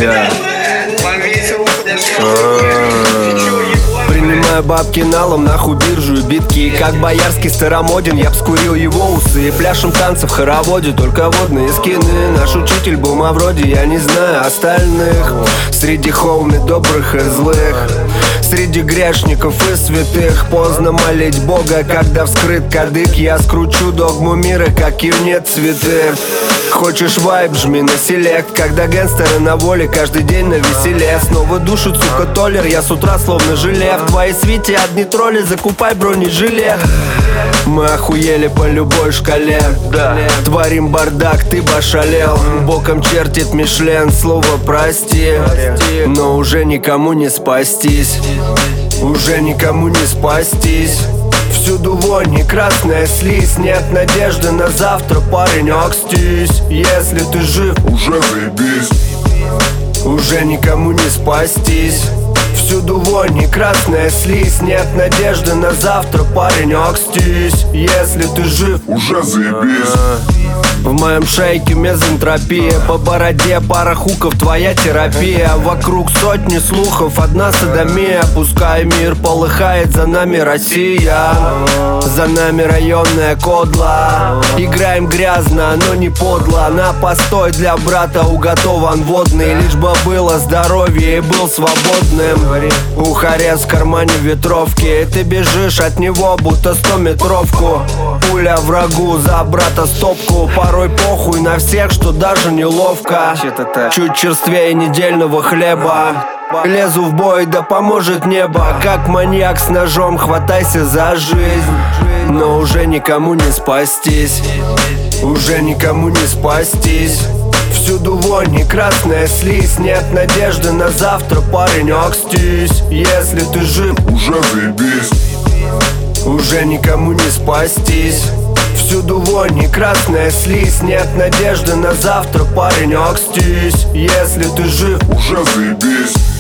Принимаю бабки налом, нахуй биржу и битки. Как боярский старомоден, я б скурил его усы. Пляшем танцы в хороводе, только водные скины. Наш учитель был Мавроди, я не знаю остальных. Среди хоуми добрых и злых, среди грешников и святых. Поздно молить Бога, когда вскрыт кадык. Я скручу догму мира, как и нет цветы. Хочешь вайб, жми на селект. Когда гангстеры на воле, каждый день на веселе. Снова душит, сука, толлер, я с утра словно желе. В твоей свите одни тролли, закупай бронежилет. Мы охуели по любой шкале, да. Творим бардак, ты бы ошалел. Боком чертит Мишлен, слово прости. Но уже никому не спастись, уже никому не спастись. Всюду вонь и красная слизь. Нет надежды на завтра, парень, окстись. Если ты жив, уже заебись, уже никому не спастись. Всюду вонь и красная слизь. Нет надежды на завтра, парень, окстись. Если ты жив, уже заебись. В моем шейке мезентропия, по бороде пара хуков, твоя терапия. Вокруг сотни слухов, одна садомия. Пускай мир полыхает, за нами Россия, за нами районная кодла. Играем грязно, но не подло. На постой для брата уготован водный. Лишь бы было здоровье и был свободным. Ухарец в кармане ветровки, ты бежишь от него, будто 100-метровку. Пуля врагу, за брата стопку. Порой похуй на всех, что даже неловко. Чуть черствее недельного хлеба. Лезу в бой, да поможет небо. Как маньяк с ножом, хватайся за жизнь. Но уже никому не спастись, уже никому не спастись. Всюду вонь и красная слизь. Нет надежды на завтра, парень, окстись. Если ты жив, уже заебись, уже никому не спастись. Всюду вонь и красная слизь. Нет надежды на завтра, парень, окстись. Если ты жив, уже заебись.